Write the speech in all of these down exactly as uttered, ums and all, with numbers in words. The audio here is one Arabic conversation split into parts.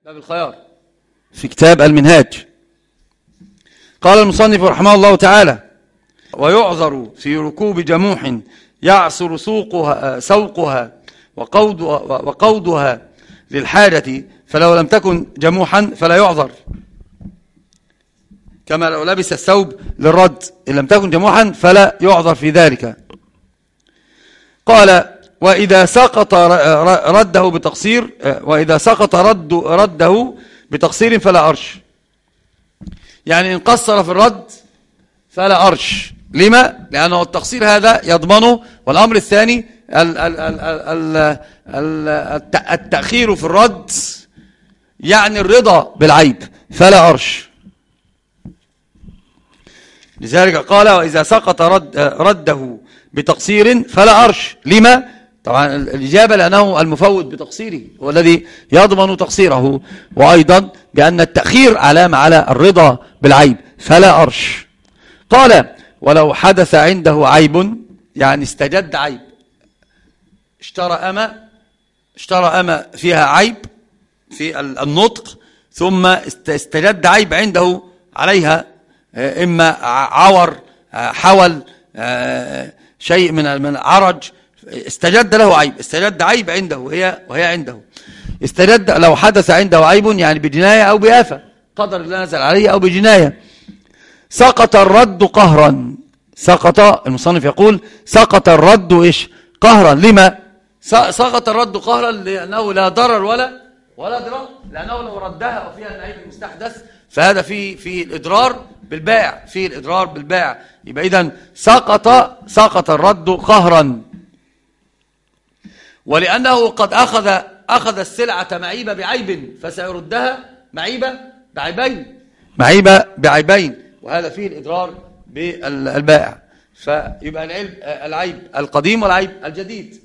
باب الخيار في كتاب المنهاج. قال المصنف رحمه الله تعالى: ويعذر في ركوب جموح يعصر سوقها, سوقها وقودها, وقودها للحاجة، فلو لم تكن جموحا فلا يعذر، كما لو لبس الثوب للرد، إن لم تكن جموحا فلا يعذر في ذلك. قال: وإذا سقط رده بتقصير وإذا سقط رد رده بتقصير فلا أرش، يعني إن قصر في الرد فلا أرش. لما؟ لأنه التقصير هذا يضمنه. والأمر الثاني التأخير في الرد يعني الرضا بالعيب، فلا أرش. لذلك قال: وإذا سقط رد رده بتقصير فلا أرش. لما؟ طبعا الإجابة لأنه المفوت بتقصيره هو الذي يضمن تقصيره، وأيضا بأن التأخير علامة على الرضا بالعيب، فلا أرش. قال: ولو حدث عنده عيب، يعني استجد عيب، اشترى أمة اشترى أمة فيها عيب في النطق، ثم استجد عيب عنده عليها، إما عور، حول، شيء من من عرج، استجد له عيب، استجد عيب عنده وهي وهي عنده. استجد لو حدث عنده عيب، يعني بجناية أو بآفة قدر الله نزل عليه، أو بجناية. سقط الرد قهرا. سقط، المصنف يقول: سقط الرد إيش؟ قهرا. لما سقط الرد قهرا؟ لأنه لا ضرر ولا ولا ضرر، لأنه لو ردها وفيها العيب المستحدث فهذا في في الإضرار بالبائع، في الإضرار بالبائع. يبقى إذن سقط سقط الرد قهرا. ولأنه قد أخذ أخذ السلعة معيبة بعيب، فسيردها معيبة بعيبين معيبة بعيبين وهذا فيه الإضرار بالبائع. فيبقى العيب العيب القديم والعيب الجديد.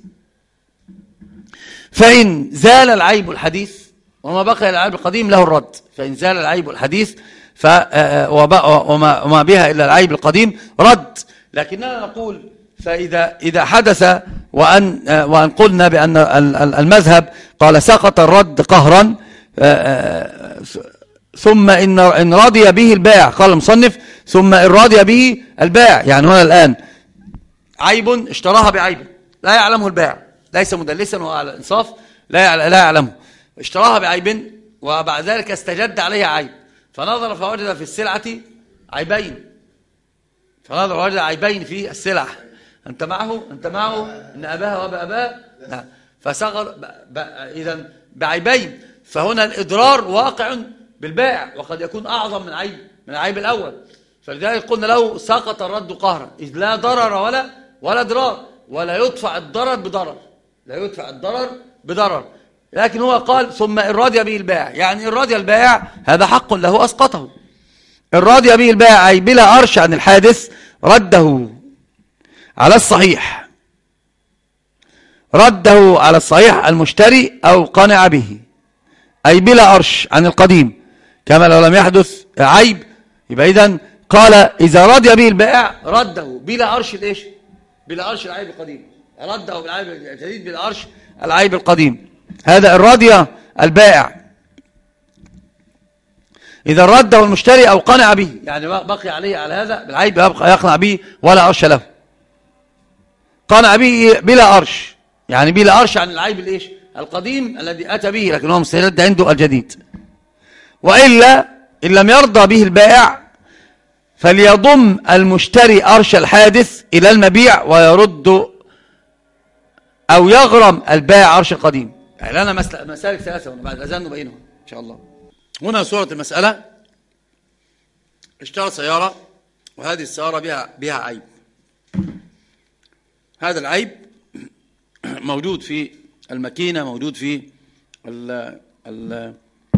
فإن زال العيب الحديث وما بقي العيب القديم له الرد. فإن زال العيب الحديث ف وما وما بها إلا العيب القديم رد. لكننا نقول: فإذا إذا حدث وأن وأن قلنا بأن المذهب قال سقط الرد قهرا، ثم إن إن رضي به البائع، قال المصنف: ثم إن رضي به البائع، يعني هنا الآن عيب اشتراها بعيب لا يعلمه البائع، ليس مدلسا وعلى الإنصاف، لا لا يعلمه، اشتراها بعيب وبعد ذلك استجد عليها عيب، فنظر فوجد في السلعة عيبين، فنظر فوجد عيبين في السلعة. أنت معه أنت معه إن أباها وأبا أباها، نعم، فصغر إذا بعيبين، فهنا الإضرار واقع بالبائع وقد يكون أعظم من عيب من العيب الأول. فلذلك قلنا له سقط الرد قهرا، إذ لا ضرر ولا ولا ضرار، ولا يدفع الضرر بضرر، لا يدفع الضرر بضرر. لكن هو قال: ثم إن رضي به البائع، يعني إن رضي البائع هذا حق له أسقطه. إن رضي به البائع أي بلا أرش عن الحادث رده على الصحيح، رده على الصحيح المشتري أو قنع به، أي بلا أرش عن القديم، كما لو لم يحدث عيب. يبقى إذن قال: إذا رضي به البائع رده بلا أرش الإيش؟ بلا أرش العيب القديم، رده بالعيب الجديد بلا أرش العيب القديم. هذا الرضي البائع. إذا رده المشتري أو قنع به، يعني بقي عليه على هذا بالعيب، يبقى يقنع به ولا أرش له. قنع به بلا أرش، يعني بلا أرش عن العيب الإيش؟ القديم الذي أتى به، لكن هو مستجد عنده الجديد. وإلا إن لم يرضى به البائع فليضم المشتري أرش الحادث إلى المبيع ويرد أو يغرم البائع أرش القديم. يعني لنا مسالك ثلاثة بعد الأذان نبينها إن شاء الله. هنا صورة المسألة: اشترى سيارة وهذه السيارة بها بها عيب. هذا العيب موجود في الماكينة، موجود في ال ال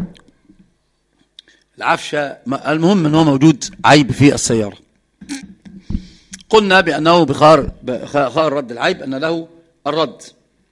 العفشة، المهم أنه موجود عيب في السيارة. قلنا بأنه بخار بخار رد العيب أن له الرد،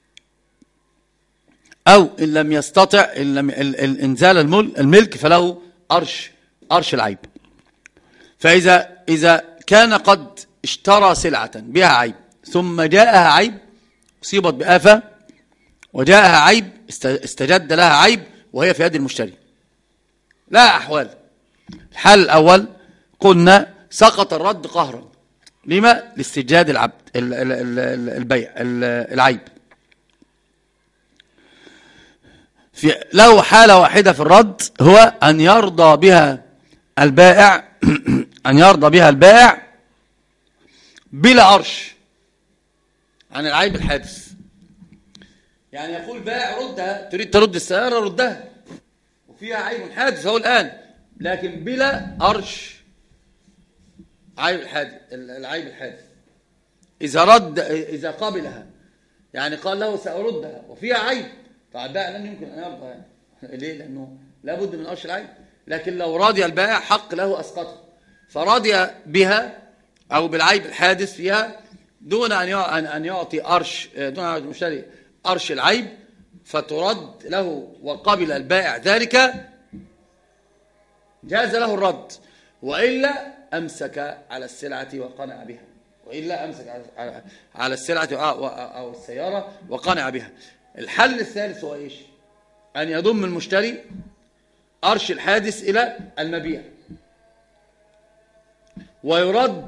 أو إن لم يستطع إن لم إنزال الملك فله أرش أرش العيب. فإذا إذا كان قد اشترى سلعة بها عيب ثم جاءها عيب، أصيبت بآفة وجاءها عيب، استجد لها عيب وهي في يد المشتري. لا أحوال. الحال الأول قلنا سقط الرد قهرا. لما؟ لاستجاد العبد البيع العيب. في له حالة واحدة في الرد، هو أن يرضى بها البائع أن يرضى بها البائع بلا عرش عن العيب الحادث. يعني يقول بائع ردها، تريد ترد السيارة ردها وفيها عيب حادث هو الآن، لكن بلا عرش عيب الحادث العيب الحادث. إذا رد إذا قبلها، يعني قال له سأردها وفيها عيب، فالبائع لن يمكن أن يرضى. يعني ليه؟ لأنه لابد من عرش العيب. لكن لو راضي البائع حق له أسقطها، فراضي بها أو بالعيب الحادث فيها دون أن أن يعطي أرش، دون أن المشتري أرش العيب، فترد له وقبل البائع ذلك، جاز له الرد. وإلا أمسك على السلعة وقنع بها، وإلا أمسك على السلعة أو السيارة وقنع بها. الحل الثالث هو إيش؟ أن يضم المشتري أرش الحادث إلى المبيع، ويرد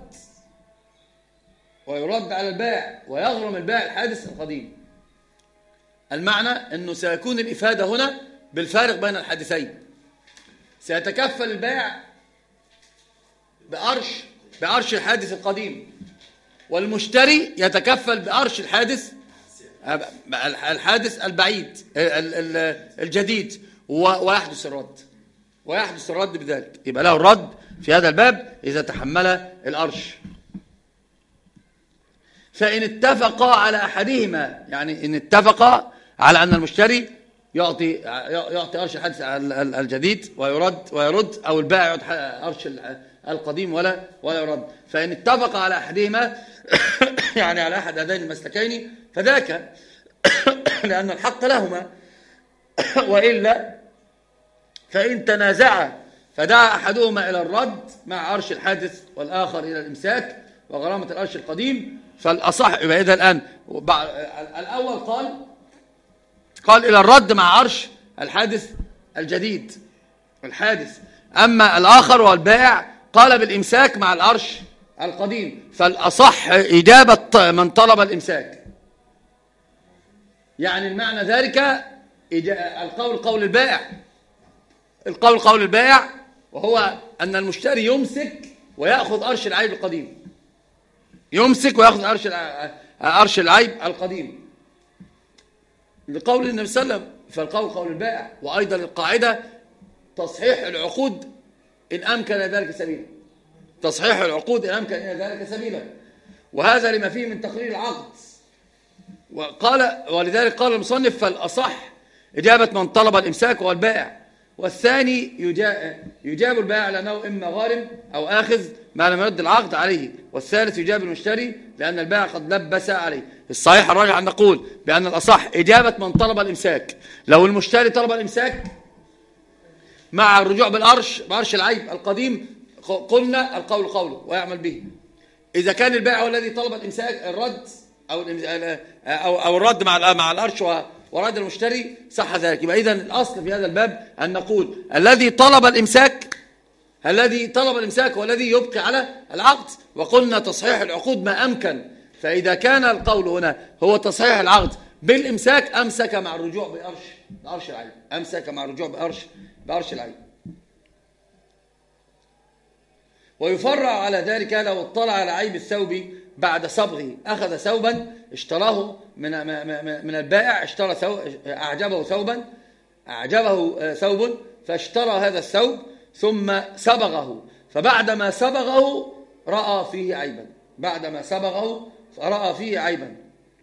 ويرد على البائع، ويغرم البائع الحادث القديم. المعنى أنه سيكون الإفادة هنا بالفارق بين الحادثين. سيتكفل البائع بأرش بأرش الحادث القديم، والمشتري يتكفل بأرش الحادث الحادث البعيد الجديد، ويحدث الرد ويحدث الرد بذلك. يبقى له الرد في هذا الباب إذا تحمل الأرش. فإن اتفقا على أحدهما، يعني إن اتفقا على أن المشتري يعطي يعطي أرش الحادث الجديد ويرد ويرد أو البائع يعطي أرش القديم ولا ولا يرد، فإن اتفق على أحدهما يعني على أحد هذين المسلكين فذاك لأن الحق لهما. وإلا فإن تنازعا فدعا أحدهما إلى الرد مع أرش الحادث والآخر إلى الإمساك وغرامة الأرش القديم، فالأصح يبقى إذا الآن الأول قال قال إلى الرد مع أرش الحادث الجديد الحادث، أما الآخر والبائع قال بالإمساك مع الأرش القديم، فالأصح إجابة من طلب الإمساك. يعني المعنى ذلك القول قول البائع القول قول البائع وهو أن المشتري يمسك ويأخذ أرش العيب القديم، يمسك ويأخذ أرش أرش العيب القديم لقول النبي صلى الله عليه وسلم، فالقول قول البائع. وأيضا القاعدة تصحيح العقود إن أمكن ذلك سبيلا، تصحيح العقود إن أمكن ذلك سبيلا، وهذا لما فيه من تقرير العقد. وقال ولذلك قال المصنف فالأصح إجابة من طلب الإمساك هو البائع، والثاني يجاب البائع لأنه إما غارم أو آخذ ما لم يرد العقد عليه، والثالث يجاب المشتري لأن البائع قد لبس عليه. الصحيح الراجح أن نقول بأن الأصح إجابة من طلب الإمساك. لو المشتري طلب الإمساك مع الرجوع بالأرش بأرش العيب القديم قلنا القول قوله ويعمل به. إذا كان البائع هو الذي طلب الإمساك الرد أو أو أو الرد مع مع الأرش ورد المشتري صح ذلك. يبقى إذن الأصل في هذا الباب أن نقول الذي طلب الإمساك الذي طلب الإمساك هو الذي يبقي على العقد، وقلنا تصحيح العقود ما أمكن. فإذا كان القول هنا هو تصحيح العقد بالإمساك أمسك مع الرجوع بأرش بأرش العيب أمسك مع الرجوع بأرش بأرش العيب. ويفرع على ذلك لو اطلع على عيب الثوب بعد صبغه، أخذ ثوبا اشتراه من من البائع، اشترى ثوب أعجبه ثوبا أعجبه ثوب فاشترى هذا الثوب ثم صبغه، فبعدما صبغه رأى فيه عيبا بعدما صبغه رأى فيه عيبا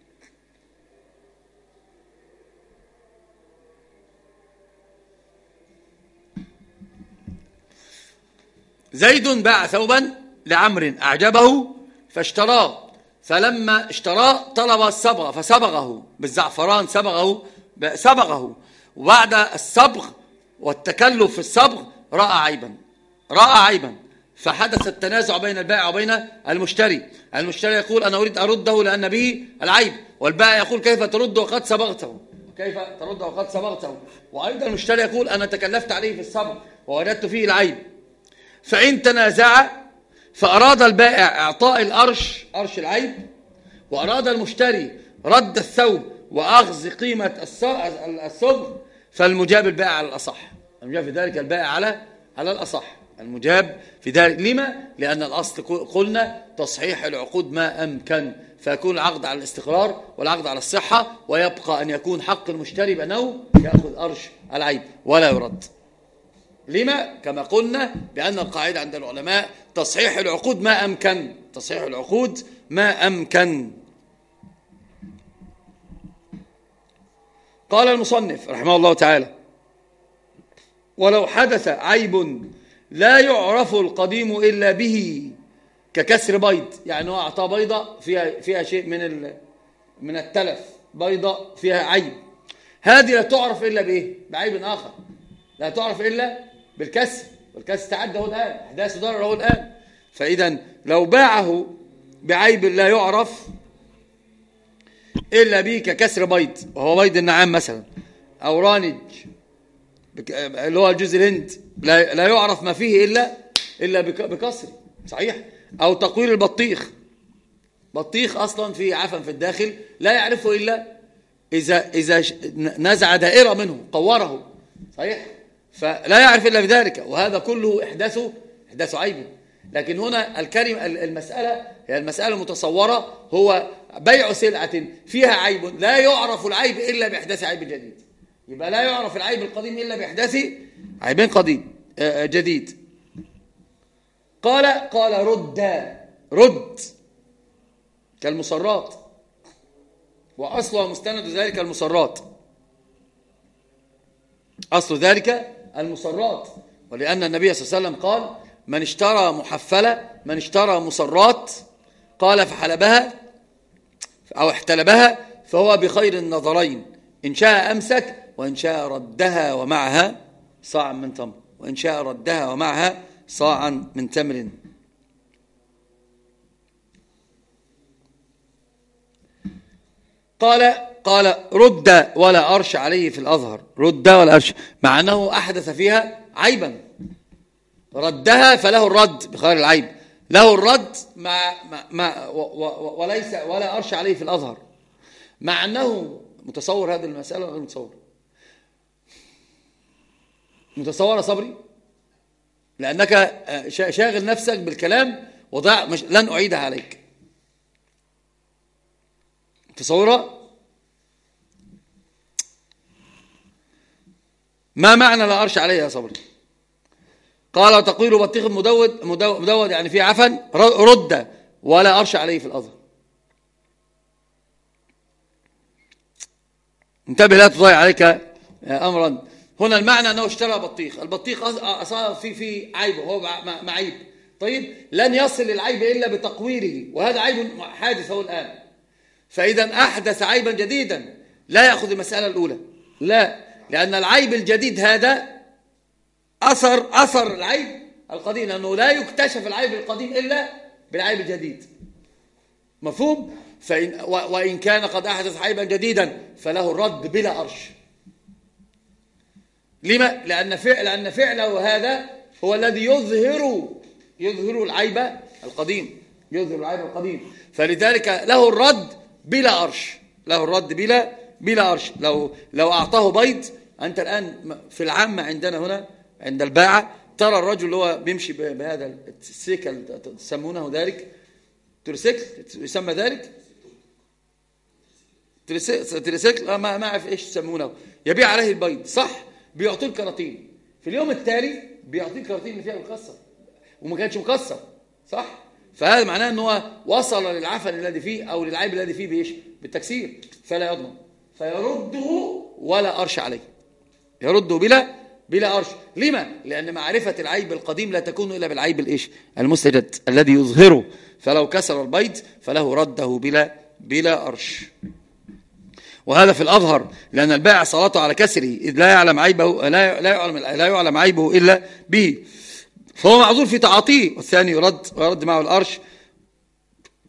زيد باع ثوبا لعمر أعجبه فاشتراه، فلما اشتراه طلب الصبغة فصبغه بالزعفران صبغه صبغه وبعد الصبغ والتكلف في الصبغ رأى عيبا رأى عيبا فحدث التنازع بين البائع وبين المشتري. المشتري يقول أنا أريد أرده لأن به العيب، والبائع يقول كيف ترده وقد صبغته كيف ترده وقد صبغته؟ وأيضا المشتري يقول أنا تكلفت عليه في الصبغ ووجدت فيه العيب. فإن تنازع فأراد البائع إعطاء الأرش أرش العيب، وأراد المشتري رد الثوب وأخذ قيمة الصبغ، فالمجاب البائع على الأصح. المجاب في ذلك البائع على على الأصح. المجاب في ذلك لما؟ لأن الأصل قلنا تصحيح العقود ما أمكن، فيكون العقد على الاستقرار والعقد على الصحة، ويبقى أن يكون حق المشتري بأنه يأخذ أرش العيب ولا يرد. لما؟ كما قلنا بأن القاعدة عند العلماء تصحيح العقود ما أمكن، تصحيح العقود ما أمكن. قال المصنف رحمه الله تعالى: ولو حدث عيب لا يعرف القديم إلا به ككسر بيض، يعني هو أعطاه بيضة فيها فيها شيء من من التلف، بيضة فيها عيب، هذه لا تعرف إلا بإيه؟ بعيب آخر، لا تعرف إلا بالكسر، والكسر تعدى هو الآن، إحداث ضرر هو الآن. فإذا لو باعه بعيب لا يعرف إلا به ككسر بيض، وهو بيض النعام مثلا، أو رانج اللي هو جوز الهند، لا, لا يعرف ما فيه إلا إلا بكسر، صحيح؟ أو تقوير البطيخ، بطيخ أصلا فيه عفن في الداخل لا يعرفه إلا إذا إذا نزع دائرة منه قوره، صحيح؟ فلا يعرف إلا بذلك، وهذا كله إحداثه إحداث عيب. لكن هنا الكلمة المسألة هي المسألة المتصورة، هو بيع سلعة فيها عيب لا يعرف العيب إلا بإحداث عيب جديد، يبقى لا يعرف العيب القديم إلا بإحداث عيب قديم جديد. قال قال رد رد كالمصرات، وأصل مستند ذلك المصرات، أصل ذلك المصرات، ولأن النبي صلى الله عليه وسلم قال: من اشترى محفلة، من اشترى مصرات، قال فحلبها أو احتلبها فهو بخير النظرين، إن شاء أمسك وإن شاء ردها ومعها صاعا من تمر، وإن شاء ردها ومعها صاعا من تمر. قال قال رد ولا أرش عليه في الأظهر، رد ولا أرش، مع أنه أحدث فيها عيبا، ردها فله الرد بخير العيب، له الرد مع مع وليس ولا أرش عليه في الأظهر، مع أنه متصور هذه المسألة ولا متصور؟ متصورة صبري؟ لأنك شاغل نفسك بالكلام وضع، مش لن أعيدها عليك. متصورة؟ ما معنى لا أرش عليه يا صبري؟ قال تقويل بطيخ مدود مدود يعني فيه عفن، رد ولا أرش عليه في الأظهر. انتبه لا تضيع عليك أمرا. هنا المعنى أنه اشترى بطيخ، البطيخ أصاب فيه في عيبه، هو مع عيب، طيب لن يصل للعيب إلا بتقويره، وهذا عيب حادث هو الآن. فإذا أحدث عيبا جديدا لا يأخذ المسألة الأولى، لا، لأن العيب الجديد هذا أثر أثر العيب القديم، لأنه لا يكتشف العيب القديم إلا بالعيب الجديد. مفهوم؟ فإن وإن كان قد أحدث عيبا جديدا فله الرد بلا أرش. لما؟ لأن فعل لأن فعله هذا هو الذي يظهر يظهر العيب القديم، يظهر العيب القديم، فلذلك له الرد بلا أرش، له الرد بلا بلا أرش. لو لو أعطاه بيض، أنت الآن في العامة عندنا هنا عند الباعة ترى الرجل اللي هو بيمشي بهذا السيكل، تسمونه ذلك تريسيكل، يسمى ذلك تريسيكل، ما ما أعرف إيش يسمونه، يبيع عليه البيض، صح؟ بيعطيه الكراتين، في اليوم التالي بيعطيه الكراتين اللي فيها مكسر وما كانش مكسر، صح؟ فهذا معناه ان هو وصل للعفن الذي فيه او للعيب الذي فيه بايش؟ بالتكسير، فلا يضمن، فيرده ولا أرش عليه، يرده بلا بلا أرش. لما؟ لأن معرفة العيب القديم لا تكون إلا بالعيب الإيش؟ المستجد الذي يظهره، فلو كسر البيض فله رده بلا بلا أرش. وهذا في الأظهر، لأن البائع صلاته على كسره إذ لا يعلم عيبه لا لا يعلم لا يعلم عيبه إلا به، فهو معذور في تعاطيه، والثاني يرد ويرد معه الأرش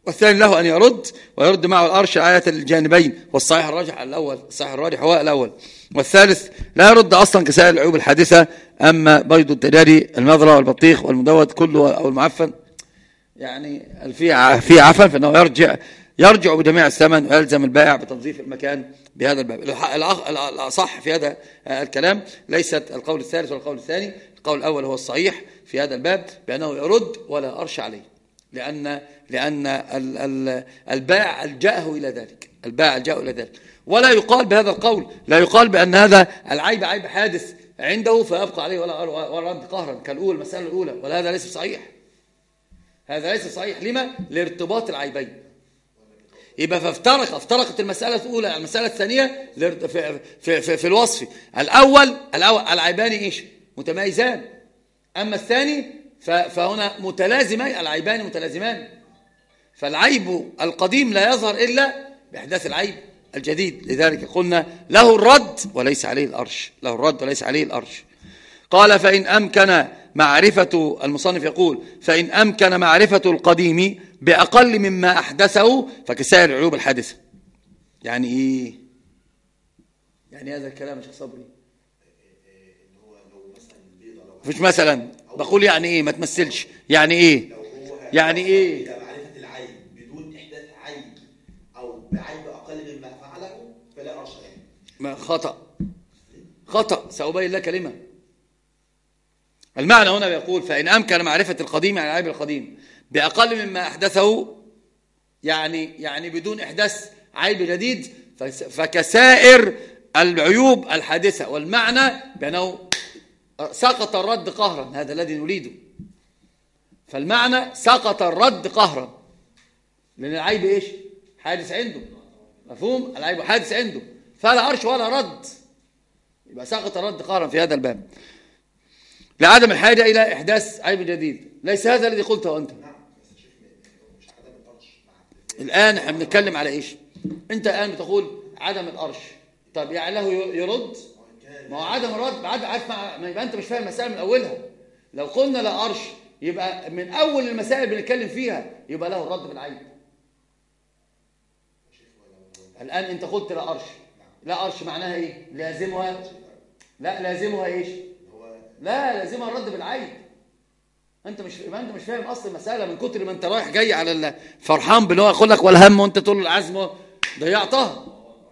والثاني له أن يرد ويرد معه الأرش آية الجانبين، والصحيح الراجح الأول، الصحيح الراجح هو الأول. والثالث لا يرد أصلا كسائر العيوب الحادثة، أما بيض التجاري المضرة والبطيخ والمدود كله أو المعفن يعني في في عفن، فإنه يرجع يرجع بجميع الثمن ويلزم البائع بتنظيف المكان بهذا الباب. الأصح في هذا الكلام ليست القول الثالث ولا القول الثاني، القول الأول هو الصحيح في هذا الباب بأنه يرد ولا أرش عليه، لأن لأن البائع ألجأه إلى ذلك، البائع ألجأه إلى ذلك. ولا يقال بهذا القول، لا يقال بأن هذا العيب عيب حادث عنده فيبقى عليه ولا ولا رد قهرا كالأول المسألة الأولى، ولا هذا ليس صحيح، هذا ليس صحيح. لما؟ لارتباط العيبين. يبقى فافترق افترقت المسألة الأولى المسألة الثانية في, في, في, في الوصف. الأول الأول العيبان إيش؟ متميزان، أما الثاني فهنا متلازمين، العيبان متلازمان، فالعيب القديم لا يظهر إلا بإحداث العيب الجديد. لذلك قلنا له الرد وليس عليه الأرش، له الرد وليس عليه الأرش. قال فإن أمكن معرفة، المصنف يقول فإن أمكن معرفة القديم بأقل مما أحدثه فكسائر العيوب الحادثة. يعني إيه؟ يعني هذا الكلام يا شيخ صبري مفيش مثلا، بقول يعني إيه؟ ما تمثلش. يعني إيه؟ يعني إيه؟ معرفة العيب بدون إحداث عيب أو بعيب أقل مما فعله فلا أرش عليه. ما خطأ خطأ سأبين لك كلمة. المعنى هنا بيقول فإن أمكن معرفة القديم يعني العيب القديم بأقل مما أحدثه، يعني يعني بدون إحداث عيب جديد، فكسائر العيوب الحادثة. والمعنى بأنه سقط الرد قهرا، هذا الذي نريده. فالمعنى سقط الرد قهرا، لأن العيب إيش؟ حادث عنده، مفهوم؟ العيب حادث عنده فلا أرش ولا رد، يبقى سقط الرد قهرا في هذا الباب لعدم الحاجة إلى إحداث عيب جديد. ليس هذا الذي قلته أنت. الآن احنا بنتكلم على إيش؟ أنت الآن بتقول عدم الأرش، طب يعني له يرد؟ ما هو عدم الرد بعد عارف، ما يبقى أنت مش فاهم المسألة من أولها. لو قلنا لا أرش يبقى من أول المسائل بنتكلم فيها يبقى له الرد بالعيب. الآن أنت قلت لا أرش، لا أرش معناها إيه؟ لازمها لا لازمها إيش؟ لا لازمها الرد بالعيب. انت مش ما انت مش فاهم اصل المساله من كتر ما انت رايح جاي على فرحان بان هو يقول لك والهم وانت تقول له العزم ضيعتها.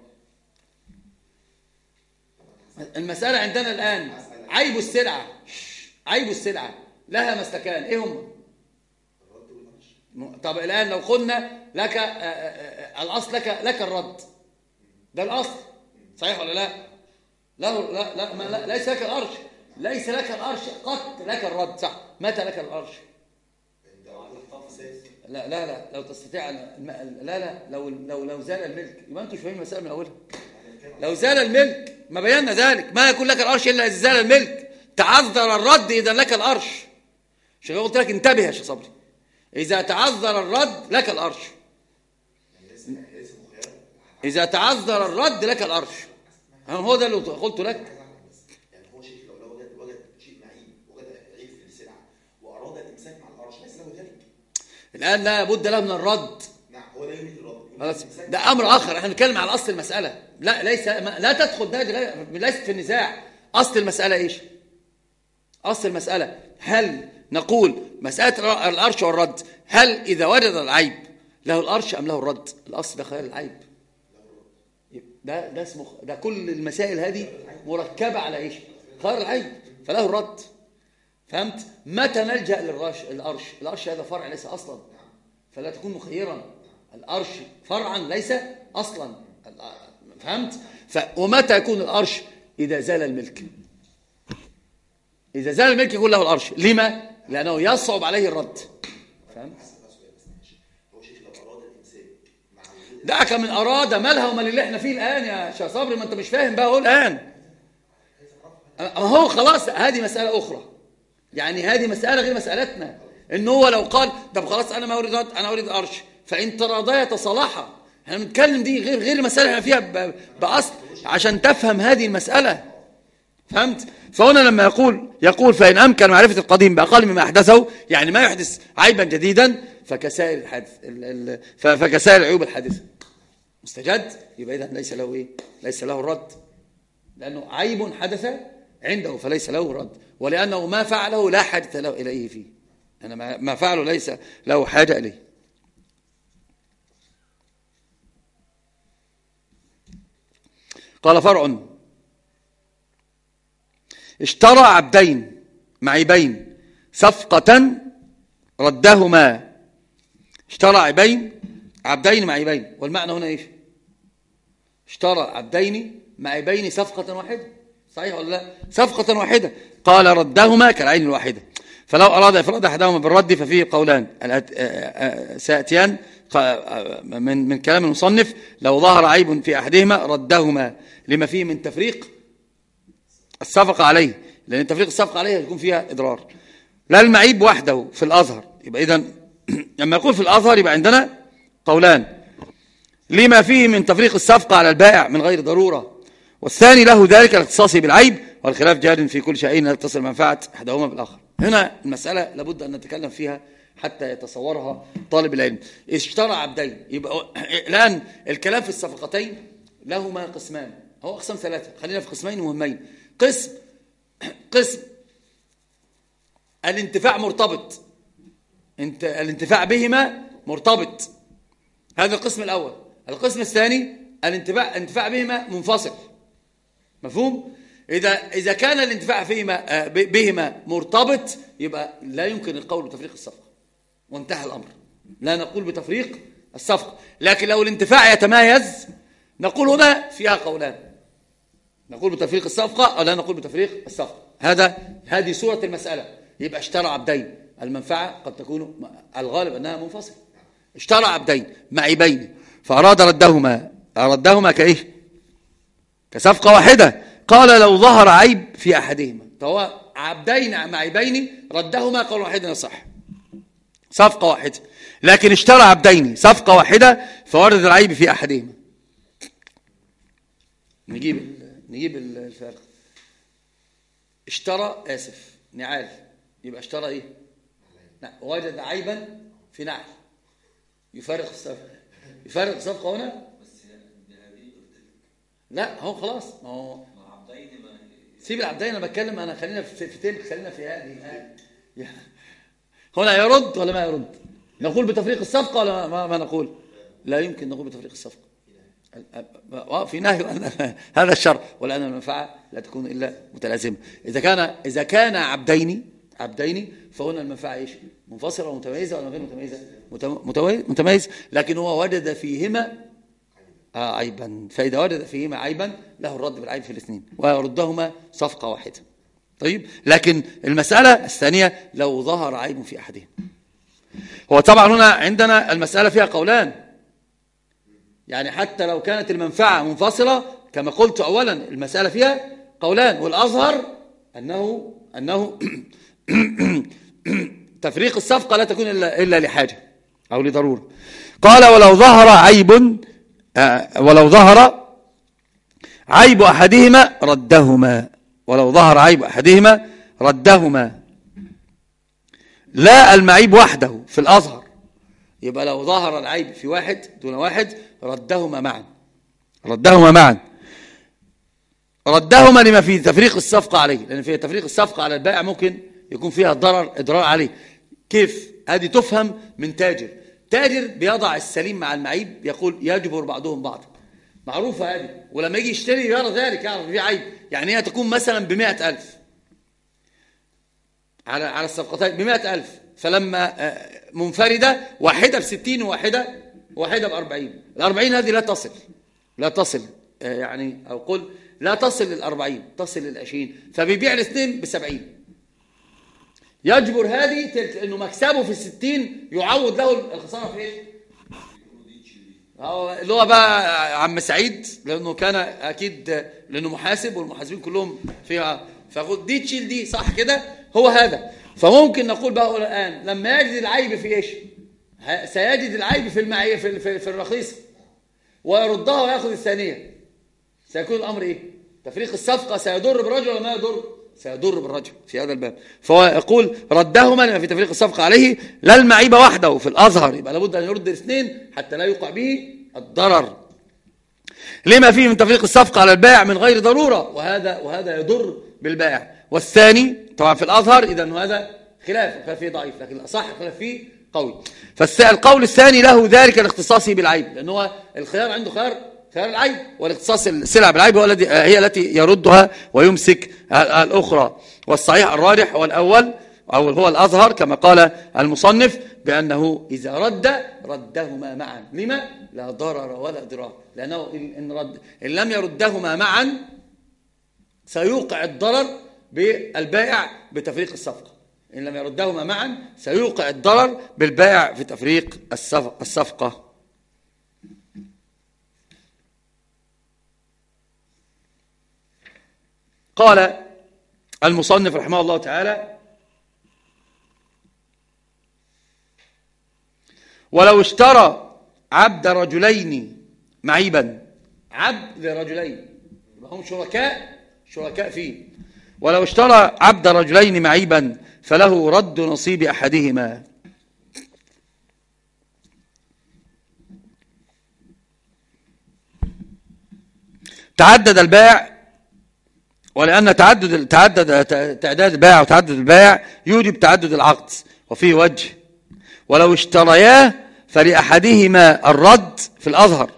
المساله عندنا الان عيب السلعه، عيب السلعه لها مسلكان، ايه هم؟ طب الان لو قلنا لك الاصل لك لك الرد، ده الاصل صحيح ولا لا؟ لا لا, لا, لا ليس لك الارش، ليس لك الأرش قط لك الرد، صح؟ متى لك الأرش؟ لا لا لا لو تستطيع لا لا لو لو لو زال الملك، يبقى انتوا مش فاهمين المسألة من أولها. لو زال الملك ما بينا ذلك، ما يكون لك الأرش إلا إذا زال الملك، تعذر الرد إذا لك الأرش. عشان قلت لك انتبه يا شيخ صبري، إذا تعذر الرد لك الأرش، إذا تعذر الرد لك الأرش، هو ده اللي قلت لك. الآن لا بد له من الرد. نعم هو لا يريد الرد. ده أمر آخر، احنا بنتكلم على أصل المسألة. لا ليس لا تدخل ده ليست في النزاع. أصل المسألة إيش؟ أصل المسألة هل نقول مسألة الأرش والرد، هل إذا وجد العيب له الأرش أم له الرد؟ الأصل ده خيار العيب. ده ده اسمه ده كل المسائل هذه مركبة على إيش؟ خيار العيب، فله الرد. فهمت؟ متى نلجأ للرش الأرش؟ الأرش هذا فرع ليس أصلا، فلا تكون مخيرا. الأرش فرعا ليس أصلا، فهمت؟ ف... ومتى يكون الأرش؟ إذا زال الملك. إذا زال الملك يقول له الأرش. لما؟ لأنه يصعب عليه الرد. فهمت؟ دعك من أراد مالها ومال اللي احنا فيه الآن يا شيخ صبري، ما أنت مش فاهم بقى. هو الآن هو خلاص هذه مسألة أخرى، يعني هذه مسألة غير مسألتنا. إن هو لو قال طب خلاص أنا ما أريد رد، أنا أريد أرش، فإن تراضيا تصالحا. احنا بنتكلم دي غير غير المسألة احنا فيها بأصل عشان تفهم هذه المسألة. فهمت؟ فهنا لما يقول يقول فإن أمكن معرفة القديم بأقل مما أحدثه، يعني ما يحدث عيبا جديدا، فكسائر الحادث فكسائر العيوب الحادثة مستجد، يبقى إذا ليس له إيه؟ ليس له الرد، لأنه عيب حدث عنده فليس له رد، ولأنه ما فعله لا حاجة له إليه فيه، أنا ما فعله ليس له حاجة إليه. قال فرع: اشترى عبدين معيبين صفقة ردهما. اشترى عبدين عبدين معيبين، والمعنى هنا ايش؟ اشترى عبدين معيبين صفقة واحدة، صحيح ولا لا؟ صفقة واحدة، قال ردهما كالعين الواحدة. فلو أراد إفراد أحدهما بالرد ففيه قولان سيأتيان من من كلام المصنف: لو ظهر عيب في أحدهما ردهما، لما فيه من تفريق الصفقة عليه، لأن تفريق الصفقة عليه يكون فيها إضرار. لا المعيب وحده في الأظهر، يبقى إذن لما يقول في الأظهر يبقى عندنا قولان: لما فيه من تفريق الصفقة على البائع من غير ضرورة، والثاني له ذلك الاختصاص بالعيب، والخلاف جار في كل شيء لا تتصل منفعة أحدهما بالآخر. هنا المسألة لابد أن نتكلم فيها حتى يتصورها طالب العلم. اشترى عبدين، يبقى الآن الكلام في الصفقتين لهما قسمان، هو أقسام ثلاثة، خلينا في قسمين مهمين. قسم قسم الانتفاع مرتبط، انت الانتفاع بهما مرتبط، هذا القسم الأول. القسم الثاني الانتفاع انتفاع بهما منفصل، مفهوم؟ إذا إذا كان الانتفاع فيهما بهما مرتبط يبقى لا يمكن القول بتفريق الصفقة، وانتهى الأمر، لا نقول بتفريق الصفقة. لكن لو الانتفاع يتمايز نقول هنا فيها قولان، نقول بتفريق الصفقة أو لا نقول بتفريق الصفقة. هذا هذه صورة المسألة. يبقى اشترى عبدين، المنفعة قد تكون الغالب أنها منفصل. اشترى عبدين معيبين فأراد ردهما، ردهما كإيه؟ كصفقة واحدة. قال لو ظهر عيب في أحدهما، فهو عبدين معيبين ردهما قول واحد يصح، صفقة واحدة. لكن اشترى عبدين صفقة واحدة فورد العيب في أحدهما. نجيب نجيب الفارق. اشترى آسف نعال، يبقى اشترى ايه؟ وجد عيبا في نعل، يفارق الصفقة، يفارق الصفقة هنا. لا هو خلاص، ما هو سيب العبدين، انا بتكلم، انا خلينا في تلك، خلينا في هذه. هنا يرد ولا ما يرد؟ نقول بتفريق الصفقة ولا ما, ما نقول؟ لا يمكن نقول بتفريق الصفقة، في نهي هذا الشر، ولأن المنفعة لا تكون إلا متلازمة. إذا كان إذا كان عبدين عبدين فهنا المنفعة ايش؟ منفصلة ومتميزة ولا غير متميزة؟ متميز، لكن هو وجد فيهما آه عيبا، فإذا وجد فيهما عيبا له الرد بالعيب في الاثنين ويردهما صفقة واحدة. طيب، لكن المسألة الثانية لو ظهر عيب في أحدهم، هو طبعا هنا عندنا المسألة فيها قولان، يعني حتى لو كانت المنفعة منفصلة كما قلت أولا المسألة فيها قولان، والأظهر أنه أنه تفريق الصفقة لا تكون إلا, إلا لحاجة أو لضرورة. قال ولو ظهر عيب آه ولو ظهر عيب أحدهما ردهما، ولو ظهر عيب أحدهما ردهما، لا المعيب وحده في الأظهر، يبقى لو ظهر العيب في واحد دون واحد ردهما معا، ردهما معا ردهما لما في تفريق الصفقة عليه، لأن في تفريق الصفقة على البائع ممكن يكون فيها ضرر إضرار عليه. كيف؟ هذه تفهم من تاجر، تاجر بيضع السليم مع المعيب، يقول يجبر بعضهم بعض، معروفة هذه، ولما يجي يشتري يرى ذلك، يعرف في عيب، يعني هي تكون مثلا بمئة ألف على على الصفقتين بمئة ألف، فلما منفردة واحدة بستين وواحدة واحدة بأربعين، الأربعين هذه لا تصل لا تصل يعني أو قل لا تصل للأربعين، تصل للعشرين، فبيبيع الاثنين بسبعين، يجبر هذه تلك، إنه مكسبه في الستين يعوض له الخسارة في إيه؟ اللي هو بقى عم سعيد، لأنه كان أكيد لأنه محاسب والمحاسبين كلهم فيها، فقل دي تشيل دي، صح كده؟ هو هذا. فممكن نقول بقى الآن لما يجد العيب في إيش؟ سيجد العيب في المعية في, في, في الرخيصة ويردها ويأخذ الثانية، سيكون الأمر إيه؟ تفريق الصفقة سيضر بالرجل ولا ما يضر؟ سيضر بالرجل في هذا الباب. فهو يقول ردهما لما في تفريق الصفقة عليه لا المعيب وحده في الأظهر، يبقى لابد أن يرد الاثنين حتى لا يوقع به الضرر لما فيه من تفريق الصفقة على البائع من غير ضرورة، وهذا وهذا يضر بالبائع. والثاني طبعا في الأظهر، إذن هذا خلاف خلاف فيه ضعيف، لكن الأصح خلاف فيه قوي. فالقول الثاني له ذلك الاختصاص بالعيب، لأنه هو الخيار عنده خيار خيار العيب، والاختصاص السلع بالعيب هو الذي هي التي يردها ويمسك الأخرى. والصحيح الراجح هو الأول أو هو الأظهر كما قال المصنف، بأنه إذا رد ردهما معا. لما؟ لا ضرر ولا ضرار، لأنه إن, رد إن لم يردهما معا سيوقع الضرر بالبائع بتفريق الصفقة. إن لم يردهما معا سيوقع الضرر بالبائع في تفريق الصفقة. قال المصنف رحمه الله تعالى: ولو اشترى عبد رجلين معيبا، عبد لرجلين هم شركاء شركاء فيه، ولو اشترى عبد رجلين معيبا فله رد نصيب أحدهما. تعدد البائع، ولأن تعدد تعدد تعداد البائع وتعدد البائع يوجب تعدد العقد، وفيه وجه ولو اشترياه فلأحدهما الرد في الأظهر،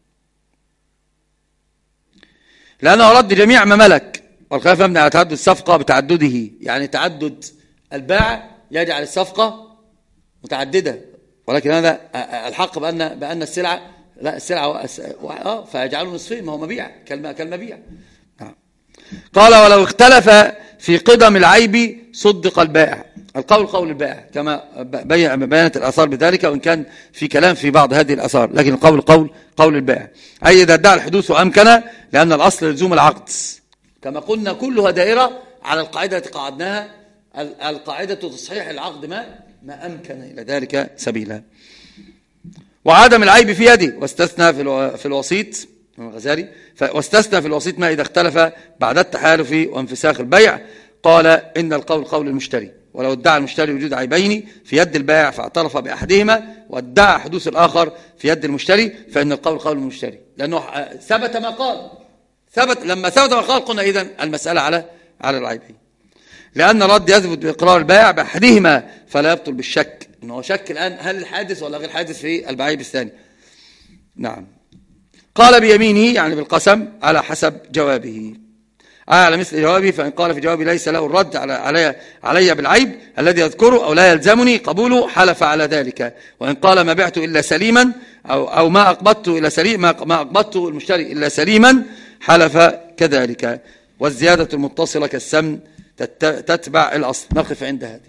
لأنه رد جميع ما ملك، والخلاف مبني على تعدد الصفقة بتعدده، يعني تعدد البائع يجعل الصفقة متعددة، ولكن هذا الحق بأن بأن السلعة لا السلعة اه فيجعله نصفين، ما هو مبيع كالمبيع. قال: ولو اختلف في قدم العيب صدق البائع. القول قول البائع كما بيانت الآثار بذلك، وإن كان في كلام في بعض هذه الآثار، لكن القول قول قول البائع، أي إذا ادعى الحدوث أمكن، لأن الأصل لزوم العقد كما قلنا كلها دائرة على القاعدة التي قعدناها، القاعدة تصحيح العقد ما ما أمكن إلى ذلك سبيلا. وعدم العيب في يده، واستثنى في الوسيط الغزالي، واستثنى في الوسيط ما إذا اختلف بعد التحالف وانفساخ البيع. قال: إن القول قول المشتري، ولو ادعى المشتري وجود عيبين في يد البائع فاعترف بأحدهما وادعى حدوث الآخر في يد المشتري، فإن القول قول المشتري، لأنه ثبت ما قال ثبت لما ثبت ما قال قلنا إذن المسألة على على العيبين، لأن الرد يثبت بإقرار البائع بأحدهما فلا يبطل بالشك، إنه شك الآن هل الحادث ولا غير حادث في البعيب الثاني. نعم. قال: بيمينه يعني بالقسم على حسب جوابه، على مثل جوابه، فإن قال في جوابي ليس له الرد على علي, علي بالعيب الذي يذكره أو لا يلزمني قبوله حلف على ذلك. وإن قال ما بعت إلا سليما أو, أو ما أقبضت إلا سليم ما, ما أقبضته المشتري إلا سليما حلف كذلك. والزيادة المتصلة كالسمن تتبع الأصل. نقف عند هذه،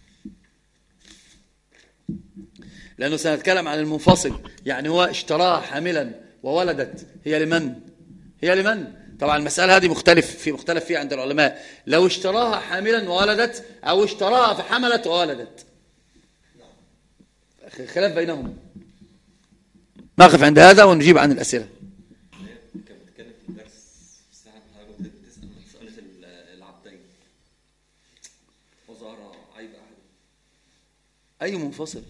لأنه سنتكلم عن المنفصل، يعني هو اشتراها حاملا وولدت، هي لمن؟ هي لمن؟ طبعا المسألة هذه مختلف في مختلف فيها عند العلماء، لو اشتراها حاملا وولدت أو اشتراها فحملت وولدت، خلاف بينهم. نقف عند هذا ونجيب عن الأسئلة. كانت بتتكلم في الدرس الساعة حضرتك بتسأل مسألة العبدين وظهر عيب أحد أي منفصل.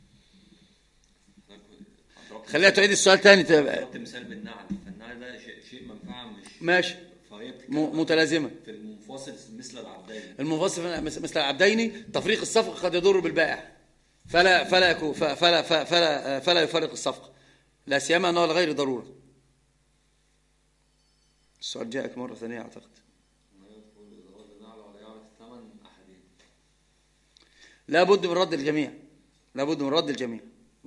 خليها تعيد السؤال تاني. ضربت مثال بالنعل، فالنعل ده شيء منفعة مش ماشي متلازمة في المنفصل مثل العبدين. المنفصل مثل العبدين تفريق الصفقة قد يضر بالبائع، فلا فلا يكون فلا فلا فلا, فلا يفرق الصفقة، لا سيما أنه لغير ضرورة. السؤال جاءك مرة ثانية أعتقد. لا بد من رد الجميع، لا بد من رد الجميع.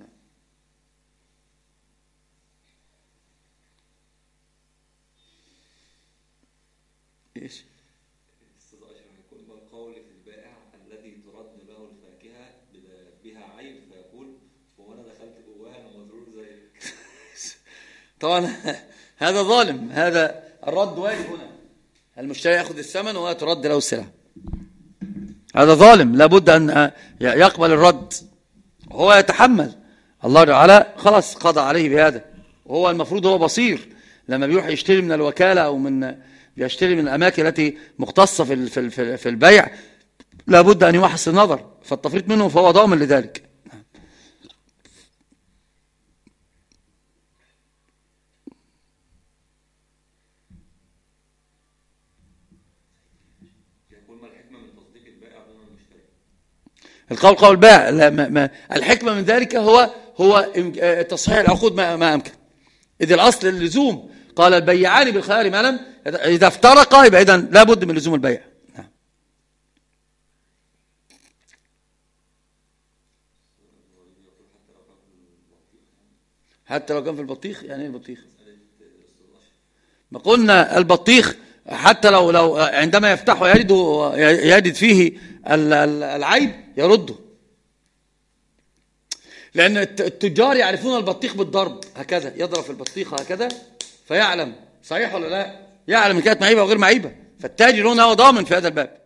ايش؟ استاذ اشرف، يكون ما القول في البائع الذي ترد له الفاكهه بها عيب فيقول وانا دخلت جواها انا مضرور زيك. طبعا هذا ظالم، هذا الرد واجب هنا، المشتري ياخذ الثمن ولا ترد له السلعه، هذا ظالم، لابد ان يقبل الرد وهو يتحمل. الله تعالى خلاص قضى عليه بهذا، وهو المفروض هو بصير لما بيروح يشتري من الوكاله او من بيشتري من الأماكن التي مختصة في في في البيع لابد أن يحسن النظر، فالتفريط منه فهو ضامن لذلك. القول قول البائع، لا ما ما الحكمة من ذلك هو هو تصحيح العقود ما, ما أمكن، إذ الأصل اللزوم. قال البيعان بالخيار ما لم، إذا افترقا يبقى إذن لا بد من لزوم البيع. نعم. حتى لو كان في البطيخ، يعني ايه البطيخ؟ ما قلنا البطيخ حتى لو لو عندما يفتحه يجده يجد فيه العيب يرده، لأن التجار يعرفون البطيخ بالضرب، هكذا يضرب في البطيخ هكذا فيعلم صحيح ولا لا، يعلم إن كانت معيبة أو غير معيبة، فالتاجر هنا هو ضامن في هذا الباب.